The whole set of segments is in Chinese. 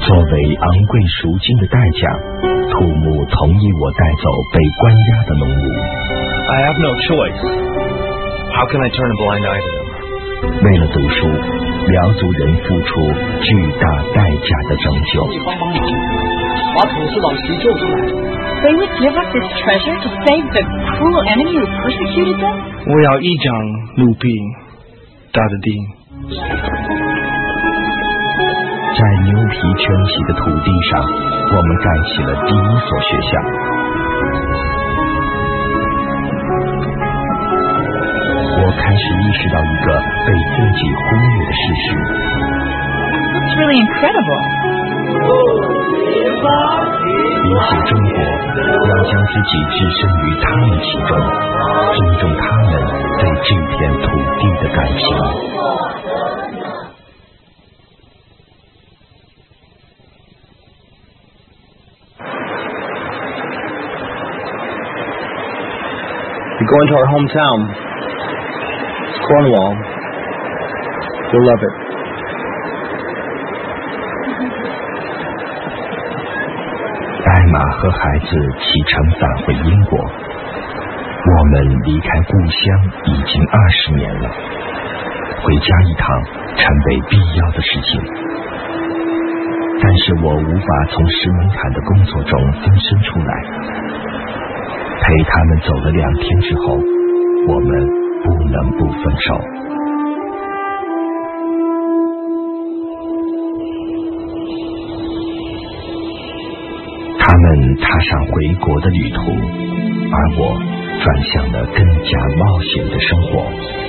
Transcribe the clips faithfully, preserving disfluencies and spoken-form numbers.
作为昂贵赎金的代价，土木同意我带走被关押的农奴。 I have no choice. How can I turn a blind eye to them? 为了读书，苗族人付出巨大代价的拯救。 帮帮忙，把土司老齐救出来。 They would give up this treasure to save the cruel enemy who persecuted them? 我要一张卢比大的地。 在牛皮圈起的土地上，我们盖起了第一所学校。我开始意识到一个被自己忽略的事实。 It's really incredible. 理解中国，要将自己置身于他们其中，尊重他们对这片土地的感情。 You go into our hometown, Cornwall. You'll love it. 艾玛和孩子启程返回英国，我们离开故乡已经二十年了，回家一趟成为必要的事情。但是我无法从石门坎的工作中分身出来。陪他们走了两天之后，我们不能不分手。他们踏上回国的旅途，而我转向了更加冒险的生活。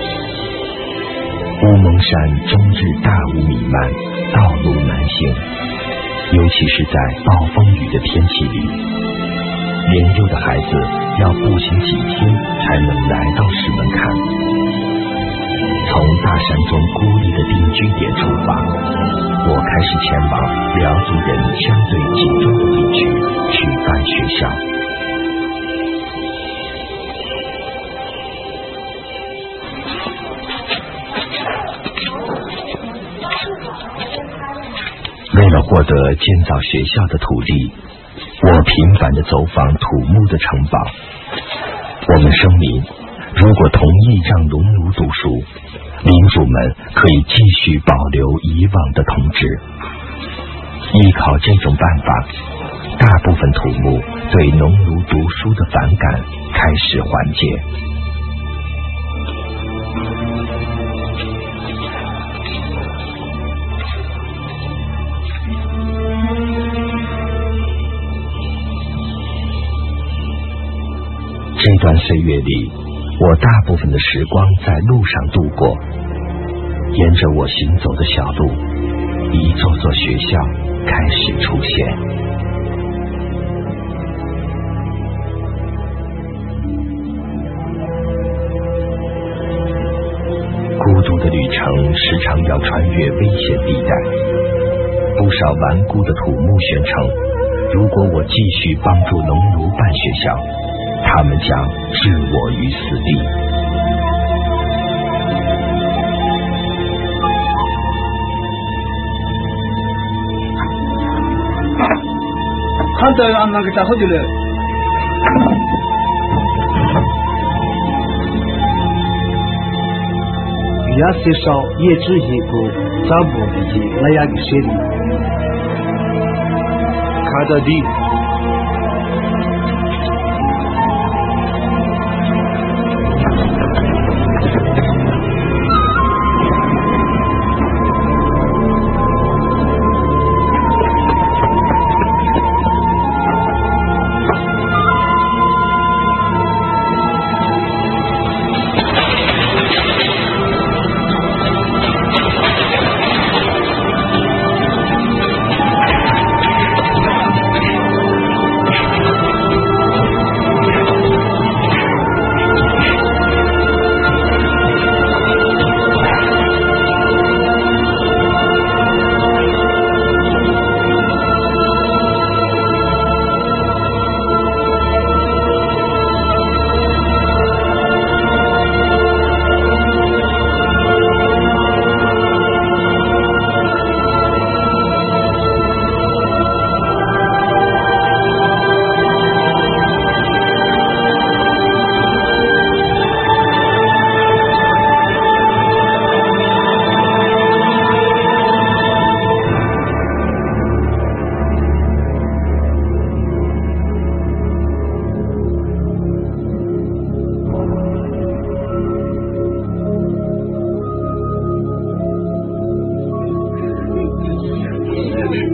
乌蒙山终日大雾弥漫，道路难行，尤其是在暴风雨的天气里。年幼的孩子要步行几天才能来到石门坎。从大山中孤立的定居点出发，我开始前往苗族人相对集中的地区去办学校。为了获得建造学校的土地，我频繁地走访土木的城堡。我们声明，如果同意让农奴读书，领主们可以继续保留以往的统治。依靠这种办法，大部分土木对农奴读书的反感开始缓解。这段岁月里，我大部分的时光在路上度过。沿着我行走的小路，一座座学校开始出现。孤独的旅程时常要穿越危险地带，不少顽固的土木宣称，如果我继续帮助农奴办学校，他们将置我于死地。 한달 안 나겠다 허들래. 야세서 예주히고 자부디지 나야기 쉐리. 가다디.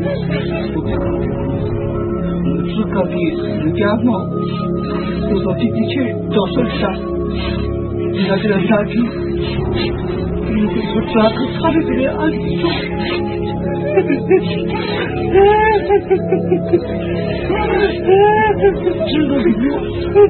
自个的时间嘛，我说的的确找损失，你看这个下去，你这个抓个他的这个安全。知道没有？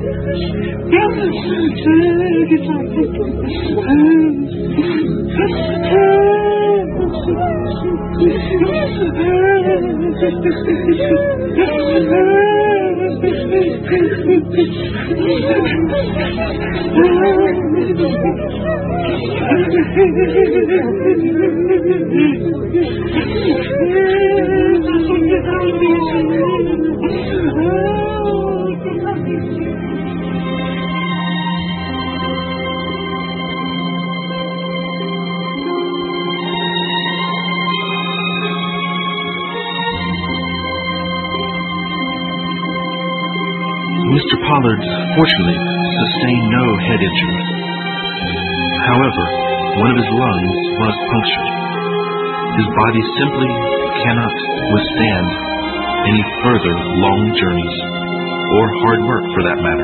Mister Pollard fortunately sustained no head injuries. However, one of his lungs was punctured. His body simply cannot withstand any further long journeys, or hard work for that matter.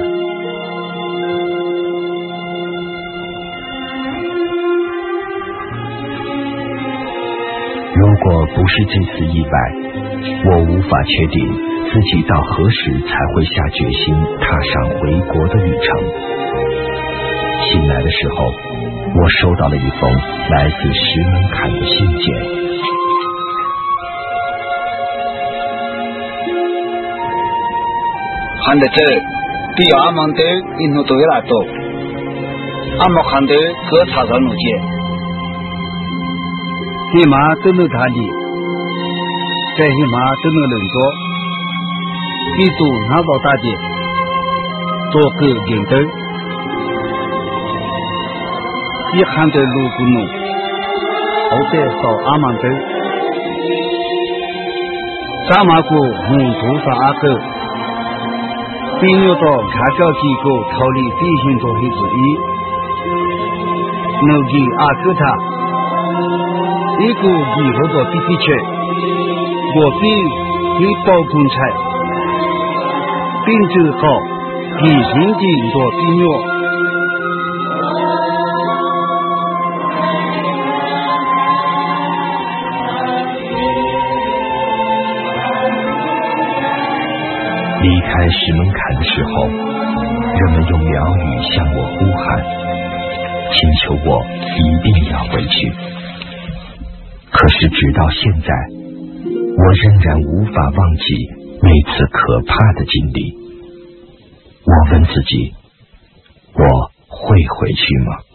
如果不是这次意外，我无法确定自己到何时才会下决心踏上回国的旅程。醒来的时候，我收到了一封来自石门坎的信件。 看得这第二门的印度对了都，阿莫看的各查上路线。 起码都能看的，在起码都能轮着，记住拿到大姐，做个领导，一看的路不弄，后再扫阿曼的，咱们个红头发阿哥，并要到家教机构逃离飞行做黑之一，能给阿哥他。一个以后的地皮圈，我比给包公差，并且好比行的多比鸟。 离开石门坎的时候，人们用苗语向我呼喊，请求我一定要回去。可是直到现在，我仍然无法忘记那次可怕的经历。我问自己，我会回去吗？